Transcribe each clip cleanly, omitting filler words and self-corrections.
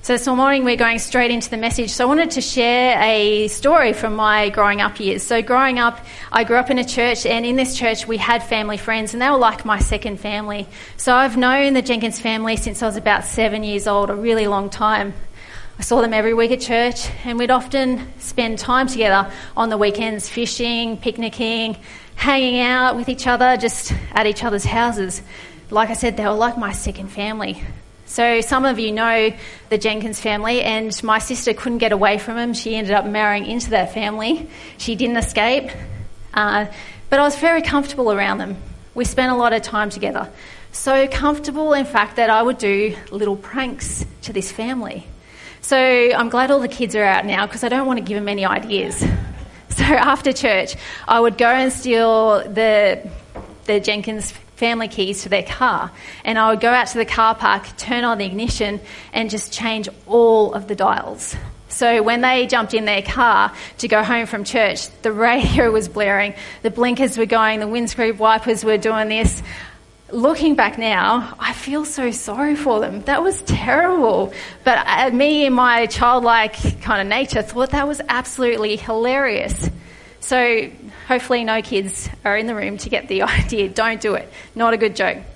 So this morning we're going straight into the message. So I wanted to share a story from my growing up years. So growing up, I grew up in a church, and in this church we had family friends, and they were like my second family. So I've known the Jenkins family since I was about 7 years old, a really long time. I saw them every week at church, and we'd often spend time together on the weekends, fishing, picnicking, hanging out with each other, just at each other's houses. Like I said, they were like my second family. So some of you know the Jenkins family, and my sister couldn't get away from them. She ended up marrying into that family. She didn't escape, but I was very comfortable around them. We spent a lot of time together. So comfortable, in fact, that I would do little pranks to this family. So I'm glad all the kids are out now, because I don't want to give them any ideas. So after church, I would go and steal the Jenkins family keys to their car, and I would go out to the car park, turn on the ignition, and just change all of the dials. So when they jumped in their car to go home from church, the radio was blaring, the blinkers were going, the windscreen wipers were doing this. Looking back now, I feel so sorry for them. That was terrible. But me, in my childlike kind of nature, thought that was absolutely hilarious. So hopefully no kids are in the room to get the idea. Don't do it. Not a good joke.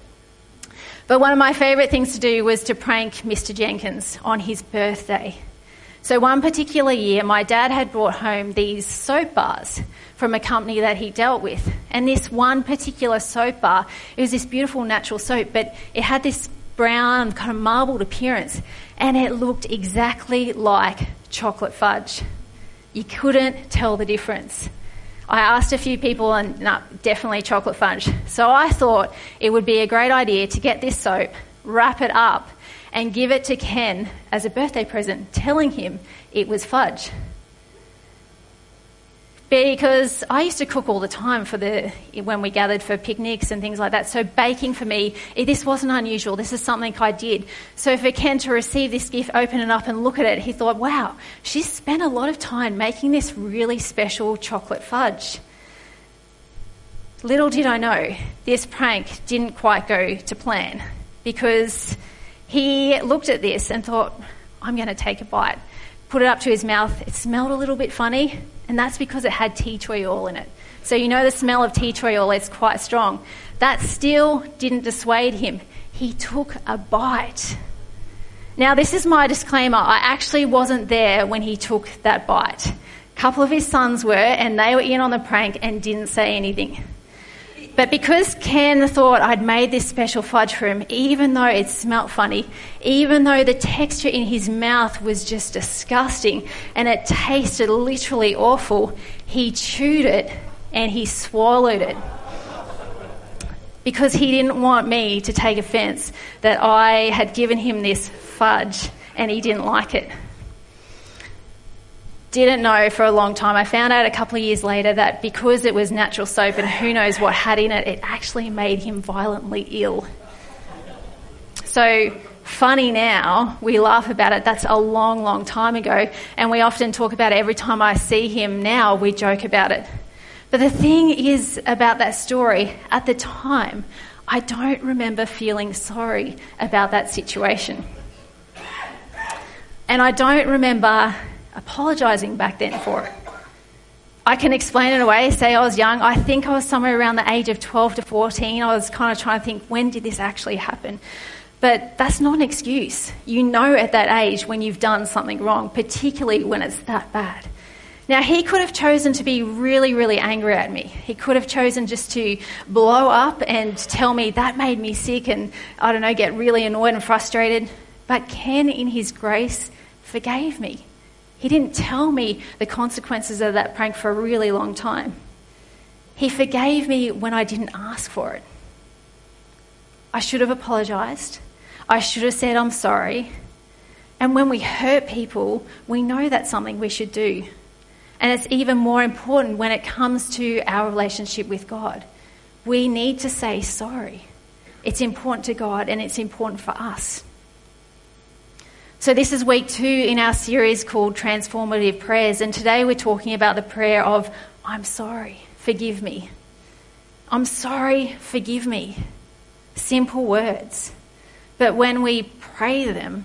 But one of my favourite things to do was to prank Mr. Jenkins on his birthday. So one particular year, my dad had brought home these soap bars from a company that he dealt with. And this one particular soap bar, it was this beautiful natural soap, but it had this brown kind of marbled appearance, and it looked exactly like chocolate fudge. You couldn't tell the difference. I asked a few people, and no, definitely chocolate fudge. So I thought it would be a great idea to get this soap, wrap it up, and give it to Ken as a birthday present, telling him it was fudge. Because I used to cook all the time when we gathered for picnics and things like that. So baking for me, this wasn't unusual. This is something I did. So for Ken to receive this gift, open it up and look at it, he thought, wow, she's spent a lot of time making this really special chocolate fudge. Little did I know, this prank didn't quite go to plan, because he looked at this and thought, I'm going to take a bite. Put it up to his mouth. It smelled a little bit funny, and that's because it had tea tree oil in it. So you know the smell of tea tree oil is quite strong. That still didn't dissuade him. He took a bite. Now, this is my disclaimer. I actually wasn't there when he took that bite. A couple of his sons were, and they were in on the prank and didn't say anything. But because Ken thought I'd made this special fudge for him, even though it smelt funny, even though the texture in his mouth was just disgusting and it tasted literally awful, he chewed it and he swallowed it. Because he didn't want me to take offence that I had given him this fudge and he didn't like it. Didn't know for a long time. I found out a couple of years later that because it was natural soap and who knows what had in it, it actually made him violently ill. So funny now, we laugh about it. That's a long, long time ago, and we often talk about it. Every time I see him now, we joke about it. But the thing is about that story, at the time, I don't remember feeling sorry about that situation. And I don't remember apologising back then for it. I can explain it away, say I was young. I think I was somewhere around the age of 12 to 14. I was kind of trying to think, when did this actually happen? But that's not an excuse. You know at that age when you've done something wrong, particularly when it's that bad. Now, he could have chosen to be really, really angry at me. He could have chosen just to blow up and tell me that made me sick and, I don't know, get really annoyed and frustrated. But Ken, in his grace, forgave me. He didn't tell me the consequences of that prank for a really long time. He forgave me when I didn't ask for it. I should have apologised. I should have said I'm sorry. And when we hurt people, we know that's something we should do. And it's even more important when it comes to our relationship with God. We need to say sorry. It's important to God and it's important for us. So this is week 2 in our series called Transformative Prayers, and today we're talking about the prayer of, I'm sorry, forgive me. I'm sorry, forgive me. Simple words. But when we pray them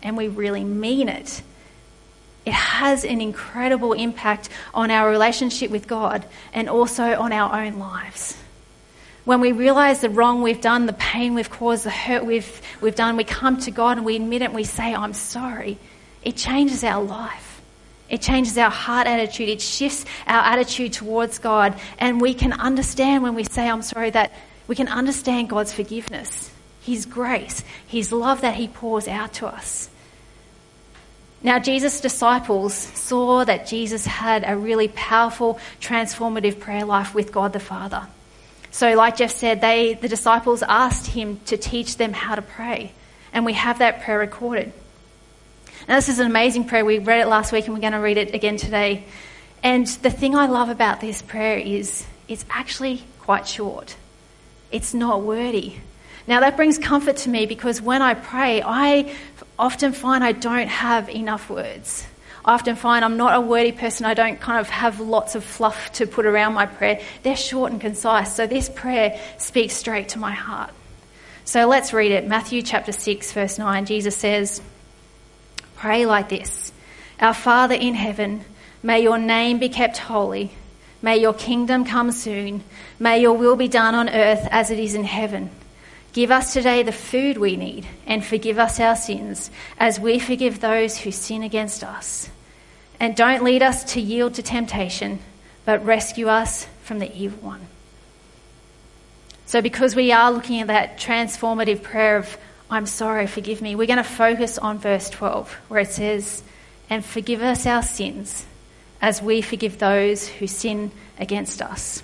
and we really mean it, it has an incredible impact on our relationship with God and also on our own lives. When we realise the wrong we've done, the pain we've caused, the hurt we've done, we come to God and we admit it and we say, I'm sorry. It changes our life. It changes our heart attitude. It shifts our attitude towards God. And we can understand when we say, I'm sorry, that we can understand God's forgiveness, His grace, His love that He pours out to us. Now, Jesus' disciples saw that Jesus had a really powerful, transformative prayer life with God the Father. So like Jeff said, the disciples asked him to teach them how to pray. And we have that prayer recorded. Now, this is an amazing prayer. We read it last week and we're going to read it again today. And the thing I love about this prayer is it's actually quite short. It's not wordy. Now, that brings comfort to me because when I pray, I often find I don't have enough words. I often find I'm not a wordy person. I don't kind of have lots of fluff to put around my prayer. They're short and concise. So this prayer speaks straight to my heart. So let's read it. Matthew chapter 6, verse 9. Jesus says, pray like this. Our Father in heaven, may your name be kept holy. May your kingdom come soon. May your will be done on earth as it is in heaven. Give us today the food we need and forgive us our sins as we forgive those who sin against us. And don't lead us to yield to temptation, but rescue us from the evil one. So because we are looking at that transformative prayer of, I'm sorry, forgive me, we're going to focus on verse 12, where it says, and forgive us our sins as we forgive those who sin against us.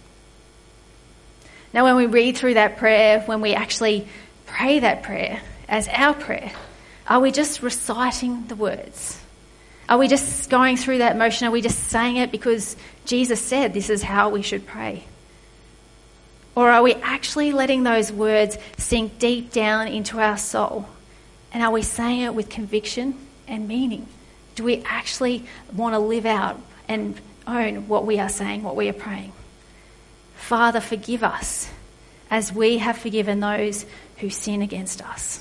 Now, when we read through that prayer, when we actually pray that prayer as our prayer, are we just reciting the words? Are we just going through that motion? Are we just saying it because Jesus said this is how we should pray? Or are we actually letting those words sink deep down into our soul? And are we saying it with conviction and meaning? Do we actually want to live out and own what we are saying, what we are praying? Father, forgive us as we have forgiven those who sin against us.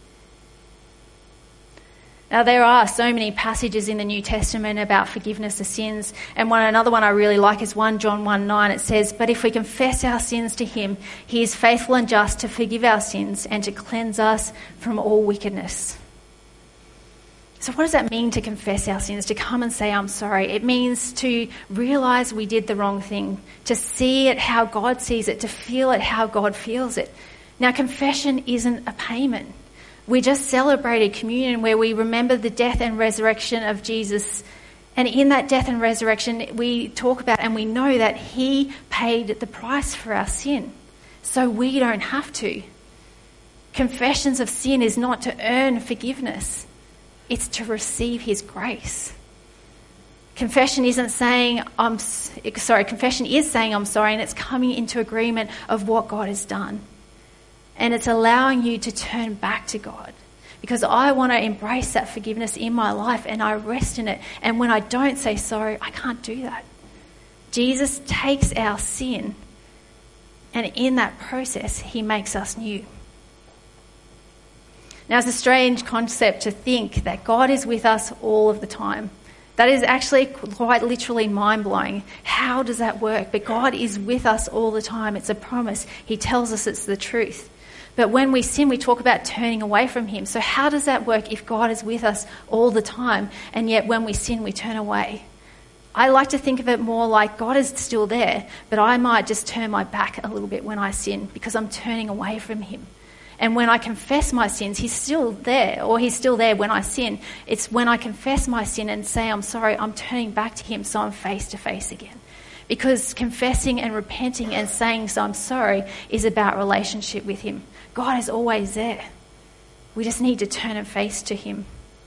Now, there are so many passages in the New Testament about forgiveness of sins, and another one I really like is 1 John 1:9. It says, but if we confess our sins to him, he is faithful and just to forgive our sins and to cleanse us from all wickedness. So what does that mean to confess our sins, to come and say, I'm sorry? It means to realise we did the wrong thing, to see it how God sees it, to feel it how God feels it. Now, confession isn't a payment. We just celebrated communion where we remember the death and resurrection of Jesus. And in that death and resurrection, we talk about and we know that he paid the price for our sin. So we don't have to. Confessions of sin is not to earn forgiveness. It's to receive his grace. Confession is saying I'm sorry, and it's coming into agreement of what God has done. And it's allowing you to turn back to God. Because I want to embrace that forgiveness in my life and I rest in it. And when I don't say sorry, I can't do that. Jesus takes our sin and in that process, he makes us new. Now, it's a strange concept to think that God is with us all of the time. That is actually quite literally mind-blowing. How does that work? But God is with us all the time. It's a promise. He tells us it's the truth. But when we sin, we talk about turning away from him. So how does that work if God is with us all the time and yet when we sin, we turn away? I like to think of it more like God is still there, but I might just turn my back a little bit when I sin because I'm turning away from him. And when I confess my sins, he's still there, or he's still there when I sin. It's when I confess my sin and say I'm sorry, I'm turning back to him so I'm face to face again. Because confessing and repenting and saying so I'm sorry is about relationship with him. God is always there. We just need to turn and face to him.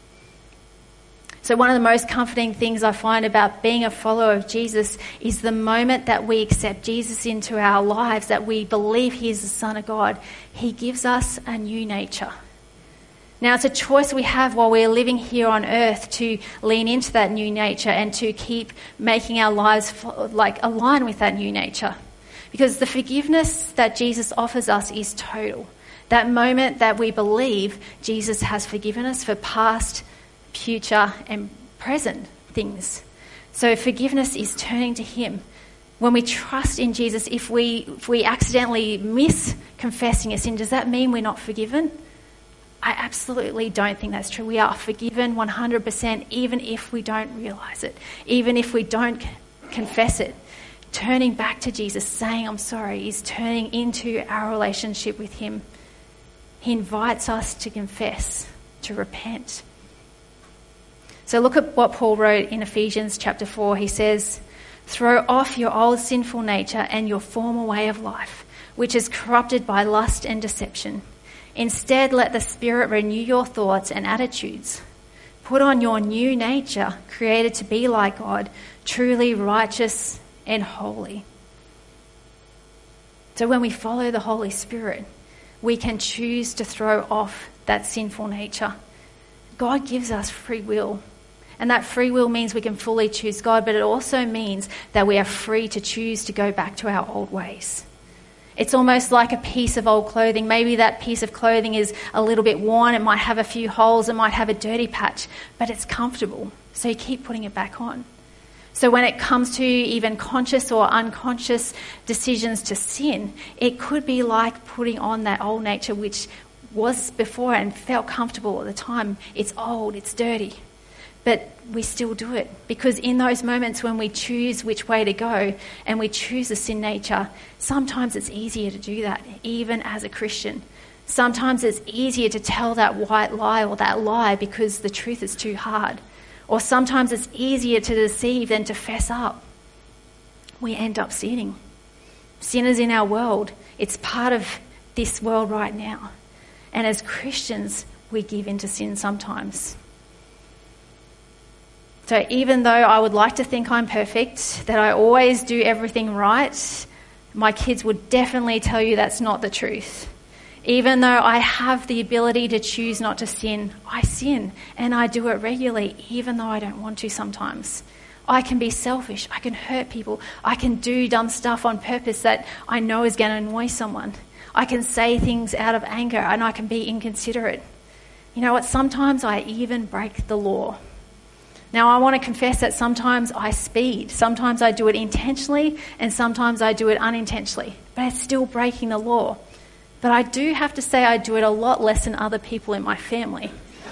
So one of the most comforting things I find about being a follower of Jesus is the moment that we accept Jesus into our lives, that we believe he is the Son of God, he gives us a new nature. Now, it's a choice we have while we're living here on earth to lean into that new nature and to keep making our lives align with that new nature. Because the forgiveness that Jesus offers us is total. That moment that we believe Jesus has forgiven us for past, future, and present things. So forgiveness is turning to him. When we trust in Jesus, if we accidentally miss confessing a sin, does that mean we're not forgiven? I absolutely don't think that's true. We are forgiven 100%, even if we don't realise it, even if we don't confess it. Turning back to Jesus, saying I'm sorry, is turning into our relationship with him. He invites us to confess, to repent. So look at what Paul wrote in Ephesians chapter 4. He says, "Throw off your old sinful nature and your former way of life, which is corrupted by lust and deception. Instead, let the Spirit renew your thoughts and attitudes. Put on your new nature, created to be like God, truly righteous and holy." So when we follow the Holy Spirit, we can choose to throw off that sinful nature. God gives us free will. And that free will means we can fully choose God, but it also means that we are free to choose to go back to our old ways. It's almost like a piece of old clothing. Maybe that piece of clothing is a little bit worn, it might have a few holes, it might have a dirty patch, but it's comfortable, so you keep putting it back on. So when it comes to even conscious or unconscious decisions to sin, it could be like putting on that old nature which was before and felt comfortable at the time. It's old, it's dirty. But we still do it because in those moments when we choose which way to go and we choose the sin nature, sometimes it's easier to do that, even as a Christian. Sometimes it's easier to tell that white lie or that lie because the truth is too hard. Or sometimes it's easier to deceive than to fess up. We end up sinning. Sin is in our world. It's part of this world right now. And as Christians, we give into sin sometimes. So even though I would like to think I'm perfect, that I always do everything right, my kids would definitely tell you that's not the truth. Even though I have the ability to choose not to sin, I sin, and I do it regularly, even though I don't want to sometimes. I can be selfish, I can hurt people, I can do dumb stuff on purpose that I know is going to annoy someone. I can say things out of anger, and I can be inconsiderate. You know what, sometimes I even break the law. Now, I want to confess that sometimes I speed. Sometimes I do it intentionally and sometimes I do it unintentionally. But it's still breaking the law. But I do have to say I do it a lot less than other people in my family.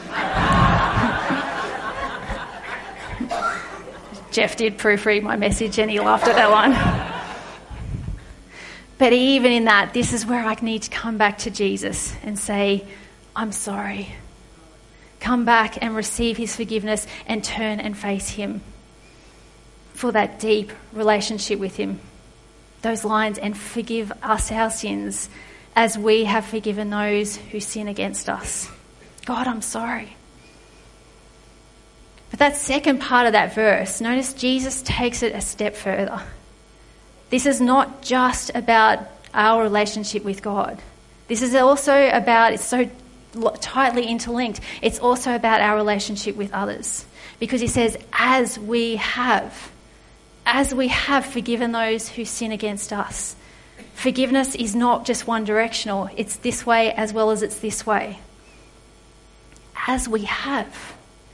Jeff did proofread my message and he laughed at that one. But even in that, this is where I need to come back to Jesus and say, I'm sorry. Come back and receive his forgiveness and turn and face him for that deep relationship with him. Those lines, and forgive us our sins as we have forgiven those who sin against us. God, I'm sorry. But that second part of that verse, notice Jesus takes it a step further. This is not just about our relationship with God. This is also about, it's so tightly interlinked, it's also about our relationship with others. Because he says, as we have forgiven those who sin against us. Forgiveness is not just one directional, it's this way as well as it's this way. As we have.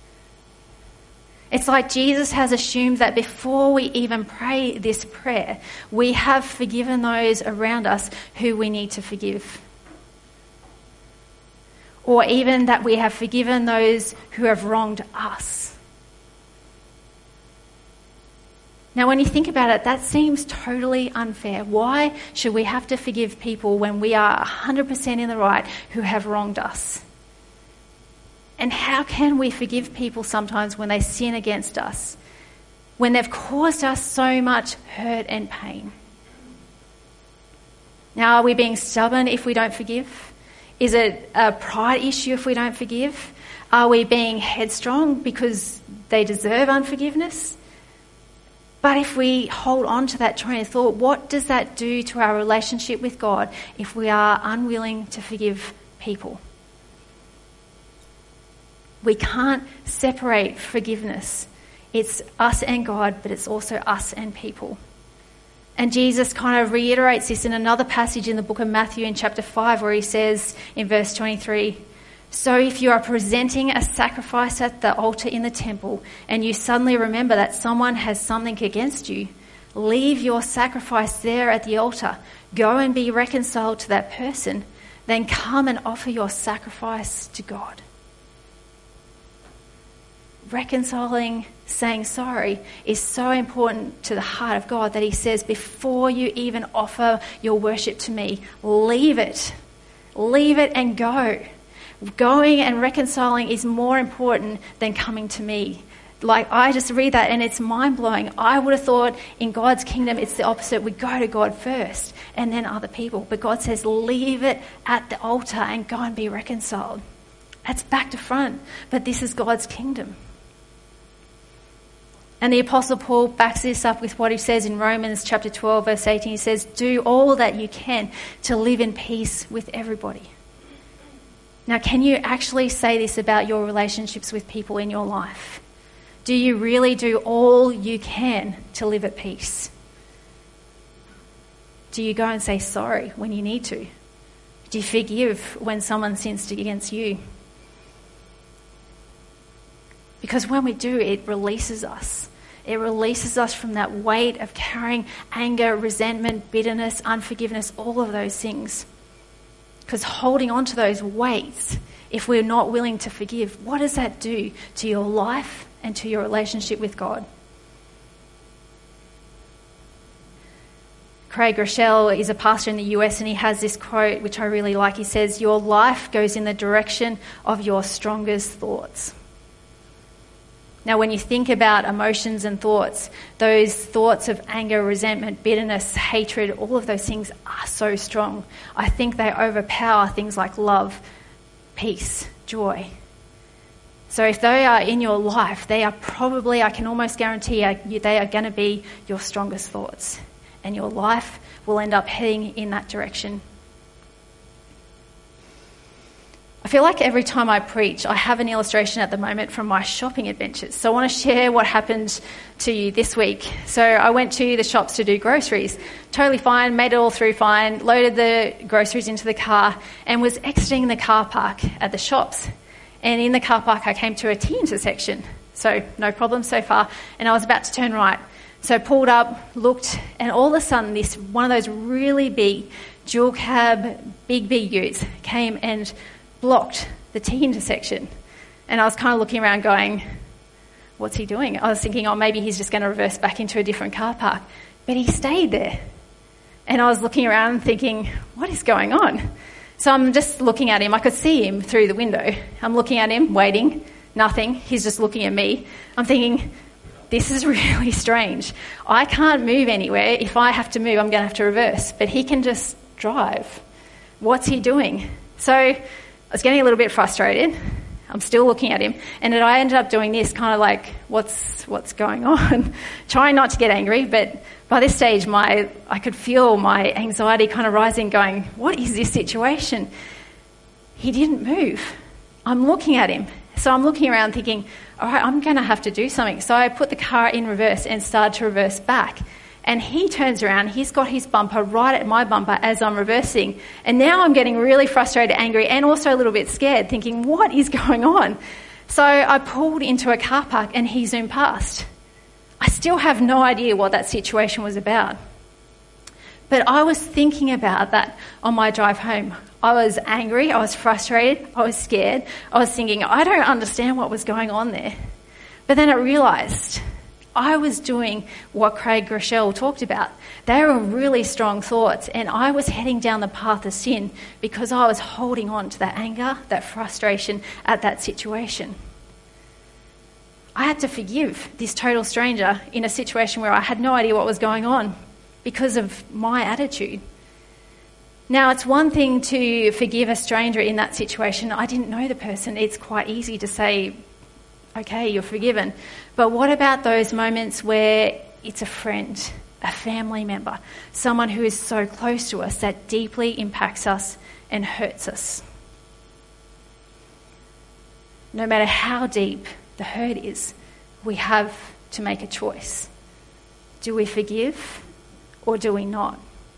It's like Jesus has assumed that before we even pray this prayer, we have forgiven those around us who we need to forgive. Or even that we have forgiven those who have wronged us. Now, when you think about it, that seems totally unfair. Why should we have to forgive people when we are 100% in the right who have wronged us? And how can we forgive people sometimes when they sin against us, when they've caused us so much hurt and pain? Now, are we being stubborn if we don't forgive? Is it a pride issue if we don't forgive? Are we being headstrong because they deserve unforgiveness? But if we hold on to that train of thought, what does that do to our relationship with God if we are unwilling to forgive people? We can't separate forgiveness. It's us and God, but it's also us and people. And Jesus kind of reiterates this in another passage in the book of Matthew in chapter 5, where he says in verse 23, "So if you are presenting a sacrifice at the altar in the temple and you suddenly remember that someone has something against you, leave your sacrifice there at the altar. Go and be reconciled to that person. Then come and offer your sacrifice to God." Reconciling, saying sorry, is so important to the heart of God that he says, before you even offer your worship to me, leave it. Leave it and go. Going and reconciling is more important than coming to me. Like, I just read that and it's mind-blowing. I would have thought in God's kingdom it's the opposite. We go to God first and then other people. But God says, leave it at the altar and go and be reconciled. That's back to front. But this is God's kingdom. And the Apostle Paul backs this up with what he says in Romans chapter 12, verse 18. He says, "Do all that you can to live in peace with everybody." Now, can you actually say this about your relationships with people in your life? Do you really do all you can to live at peace? Do you go and say sorry when you need to? Do you forgive when someone sins against you? Because when we do, it releases us. It releases us from that weight of carrying anger, resentment, bitterness, unforgiveness, all of those things. Because holding on to those weights, if we're not willing to forgive, what does that do to your life and to your relationship with God? Craig Rochelle is a pastor in the US, and he has this quote which I really like. He says, "Your life goes in the direction of your strongest thoughts." Now, when you think about emotions and thoughts, those thoughts of anger, resentment, bitterness, hatred, all of those things are so strong. I think they overpower things like love, peace, joy. So if they are in your life, they are probably, I can almost guarantee you, they are going to be your strongest thoughts. And your life will end up heading in that direction. I feel like every time I preach, I have an illustration at the moment from my shopping adventures. So I want to share what happened to you this week. So I went to the shops to do groceries. Totally fine, made it all through fine, loaded the groceries into the car and was exiting the car park at the shops. And in the car park, I came to a T intersection. So no problem so far. And I was about to turn right. So I pulled up, looked, and all of a sudden this one of those really big dual cab, big utes came and blocked the T intersection. And I was kind of looking around going, what's he doing? I was thinking, oh, maybe he's just going to reverse back into a different car park. But he stayed there. And I was looking around thinking, what is going on? So I'm just looking at him. I could see him through the window. I'm looking at him, waiting, nothing. He's just looking at me. I'm thinking, this is really strange. I can't move anywhere. If I have to move, I'm going to have to reverse. But he can just drive. What's he doing? So I was getting a little bit frustrated. I'm still looking at him. And then I ended up doing this, kind of like, what's going on? Trying not to get angry, but by this stage, I could feel my anxiety kind of rising, going, what is this situation? He didn't move. I'm looking at him. So I'm looking around thinking, all right, I'm going to have to do something. So I put the car in reverse and started to reverse back. And he turns around, he's got his bumper right at my bumper as I'm reversing. And now I'm getting really frustrated, angry, and also a little bit scared, thinking, what is going on? So I pulled into a car park and he zoomed past. I still have no idea what that situation was about. But I was thinking about that on my drive home. I was angry, I was frustrated, I was scared. I was thinking, I don't understand what was going on there. But then I realised I was doing what Craig Rochelle talked about. They were really strong thoughts, and I was heading down the path of sin because I was holding on to that anger, that frustration at that situation. I had to forgive this total stranger in a situation where I had no idea what was going on because of my attitude. Now, it's one thing to forgive a stranger in that situation. I didn't know the person. It's quite easy to say, okay, you're forgiven. But what about those moments where it's a friend, a family member, someone who is so close to us that deeply impacts us and hurts us? No matter how deep the hurt is, we have to make a choice. Do we forgive or do we not?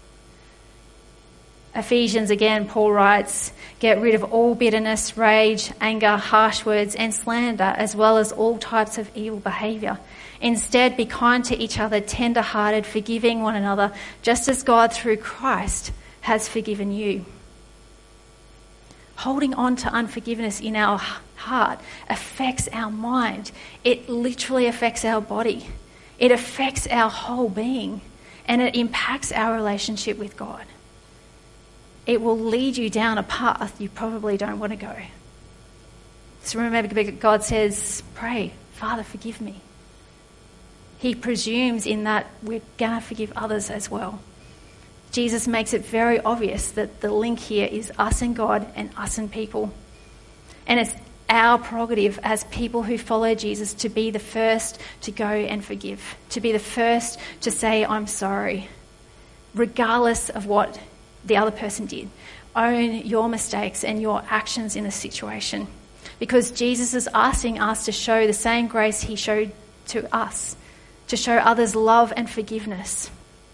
Ephesians again, Paul writes, "Get rid of all bitterness, rage, anger, harsh words and slander, as well as all types of evil behaviour. Instead, be kind to each other, tender-hearted, forgiving one another, just as God through Christ has forgiven you." Holding on to unforgiveness in our heart affects our mind. It literally affects our body. It affects our whole being, and it impacts our relationship with God. It will lead you down a path you probably don't want to go. So remember, God says, pray, "Father, forgive me." He presumes in that we're going to forgive others as well. Jesus makes it very obvious that the link here is us and God and us and people. And it's our prerogative as people who follow Jesus to be the first to go and forgive, to be the first to say, "I'm sorry," regardless of what the other person did. Own your mistakes and your actions in the situation, because Jesus is asking us to show the same grace he showed to us, to show others love and forgiveness.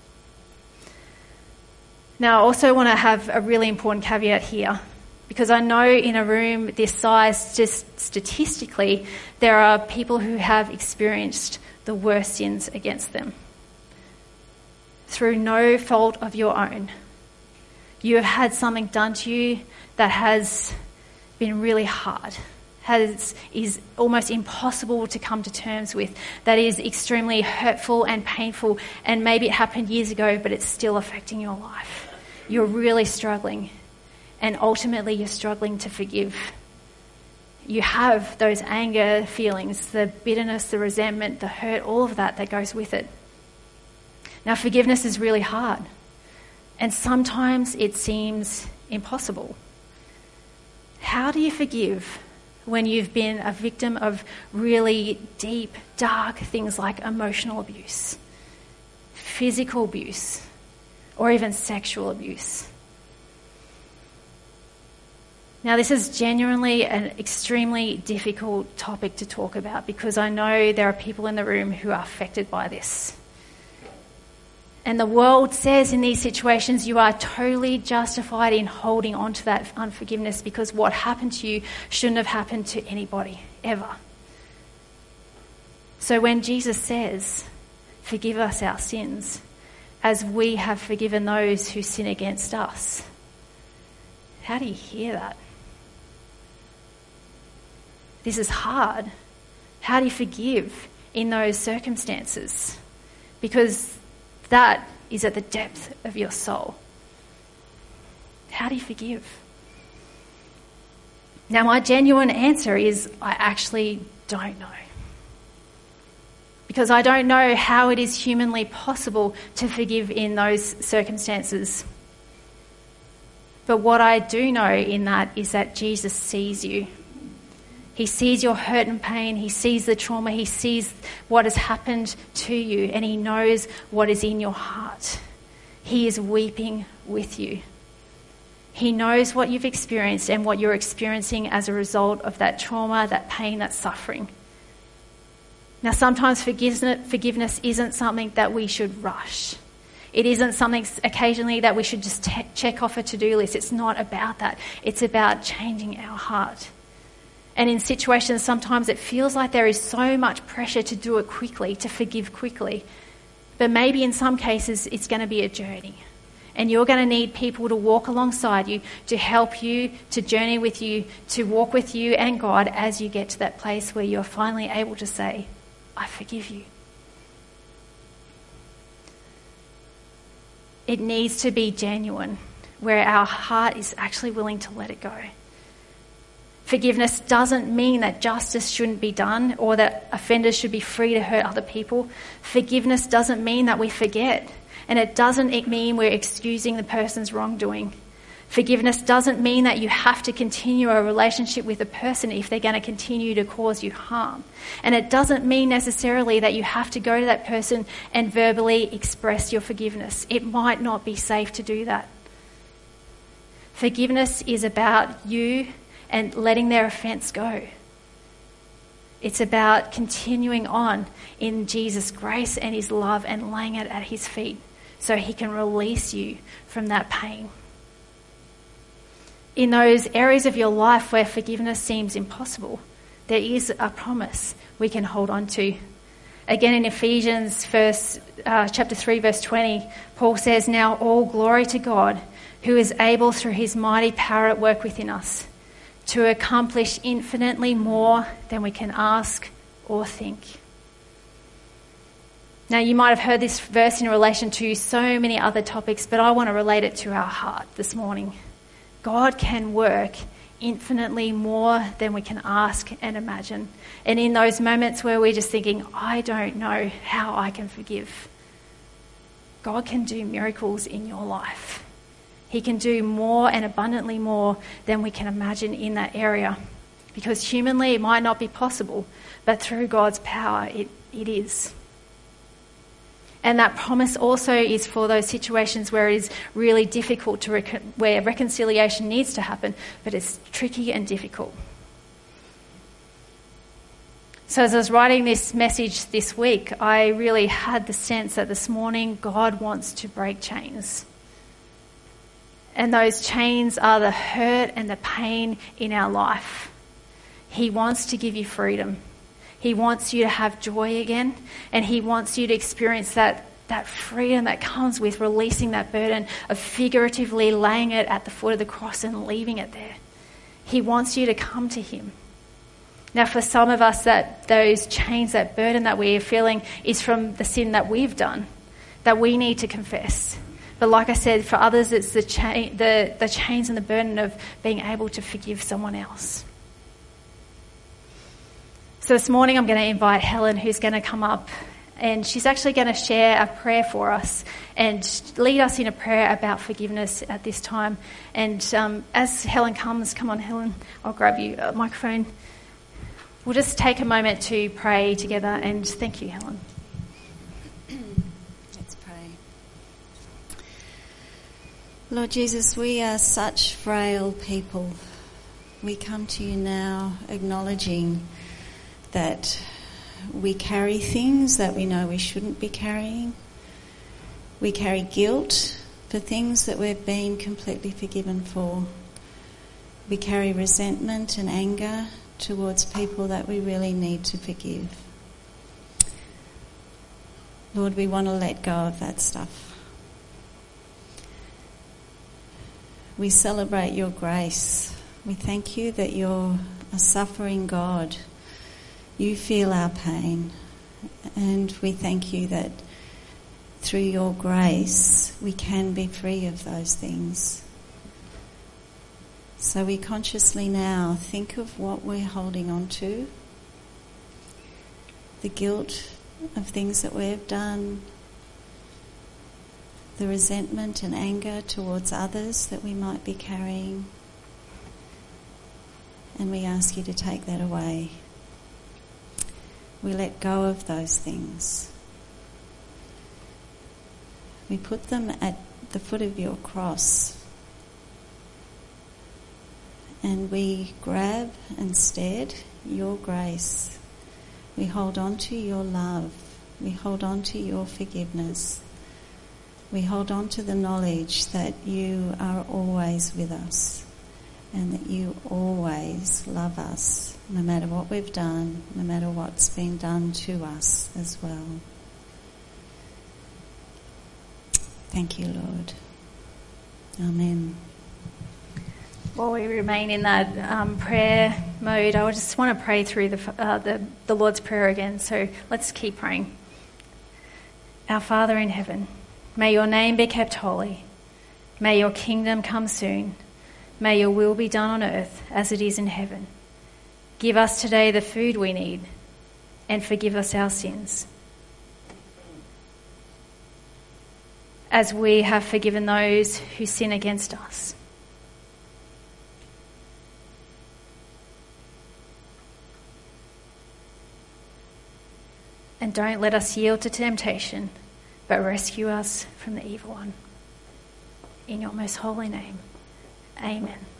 Now, I also want to have a really important caveat here, because I know in a room this size, just statistically, there are people who have experienced the worst sins against them through no fault of your own. You have had something done to you that has been really hard, is almost impossible to come to terms with, that is extremely hurtful and painful, and maybe it happened years ago, but it's still affecting your life. You're really struggling, and ultimately you're struggling to forgive. You have those anger feelings, the bitterness, the resentment, the hurt, all of that goes with it. Now, forgiveness is really hard. And sometimes it seems impossible. How do you forgive when you've been a victim of really deep, dark things like emotional abuse, physical abuse, or even sexual abuse? Now, this is genuinely an extremely difficult topic to talk about, because I know there are people in the room who are affected by this. And the world says in these situations you are totally justified in holding on to that unforgiveness, because what happened to you shouldn't have happened to anybody, ever. So when Jesus says, "Forgive us our sins, as we have forgiven those who sin against us," how do you hear that? This is hard. How do you forgive in those circumstances? Because that is at the depth of your soul. How do you forgive? Now, my genuine answer is I actually don't know. Because I don't know how it is humanly possible to forgive in those circumstances. But what I do know in that is that Jesus sees you. He sees your hurt and pain. He sees the trauma. He sees what has happened to you, and he knows what is in your heart. He is weeping with you. He knows what you've experienced and what you're experiencing as a result of that trauma, that pain, that suffering. Now, sometimes forgiveness isn't something that we should rush. It isn't something occasionally that we should just check off a to-do list. It's not about that. It's about changing our heart. And in situations, sometimes it feels like there is so much pressure to do it quickly, to forgive quickly. But maybe in some cases, it's going to be a journey. And you're going to need people to walk alongside you, to help you, to journey with you, to walk with you and God as you get to that place where you're finally able to say, "I forgive you." It needs to be genuine, where our heart is actually willing to let it go. Forgiveness doesn't mean that justice shouldn't be done or that offenders should be free to hurt other people. Forgiveness doesn't mean that we forget, and it doesn't mean we're excusing the person's wrongdoing. Forgiveness doesn't mean that you have to continue a relationship with a person if they're going to continue to cause you harm. And it doesn't mean necessarily that you have to go to that person and verbally express your forgiveness. It might not be safe to do that. Forgiveness is about you and letting their offence go. It's about continuing on in Jesus' grace and his love and laying it at his feet, so he can release you from that pain. In those areas of your life where forgiveness seems impossible, there is a promise we can hold on to. Again, in Ephesians chapter 3, verse 20, Paul says, "Now all glory to God, who is able through his mighty power at work within us to accomplish infinitely more than we can ask or think." Now, you might have heard this verse in relation to so many other topics, but I want to relate it to our heart this morning. God can work infinitely more than we can ask and imagine. And in those moments where we're just thinking, I don't know how I can forgive, God can do miracles in your life. He can do more and abundantly more than we can imagine in that area. Because humanly it might not be possible, but through God's power it is. And that promise also is for those situations where it is really difficult where reconciliation needs to happen, but it's tricky and difficult. So as I was writing this message this week, I really had the sense that this morning God wants to break chains. And those chains are the hurt and the pain in our life. He wants to give you freedom. He wants you to have joy again, and he wants you to experience that freedom that comes with releasing that burden of figuratively laying it at the foot of the cross and leaving it there. He wants you to come to him. Now, for some of us, those chains, that burden that we are feeling is from the sin that we've done, that we need to confess. But like I said, for others, it's the chains and the burden of being able to forgive someone else. So this morning I'm going to invite Helen, who's going to come up, and she's actually going to share a prayer for us and lead us in a prayer about forgiveness at this time. And as Helen comes, come on Helen, I'll grab you a microphone. We'll just take a moment to pray together, and thank you, Helen. Let's pray. Lord Jesus, we are such frail people. We come to you now acknowledging that we carry things that we know we shouldn't be carrying. We carry guilt for things that we've been completely forgiven for. We carry resentment and anger towards people that we really need to forgive. Lord, we want to let go of that stuff. We celebrate your grace. We thank you that you're a suffering God. You feel our pain, and we thank you that through your grace we can be free of those things. So we consciously now think of what we're holding on to, the guilt of things that we've done, the resentment and anger towards others that we might be carrying, and we ask you to take that away. We let go of those things. We put them at the foot of your cross, and we grab instead your grace. We hold on to your love. We hold on to your forgiveness. We hold on to the knowledge that you are always with us and that you always love us, no matter what we've done, no matter what's been done to us as well. Thank you, Lord. Amen. While we remain in that prayer mode, I just want to pray through the Lord's Prayer again. So let's keep praying. Our Father in heaven, may your name be kept holy. May your kingdom come soon. May your will be done on earth as it is in heaven. Give us today the food we need, and forgive us our sins, as we have forgiven those who sin against us. And don't let us yield to temptation, but rescue us from the evil one. In your most holy name, amen.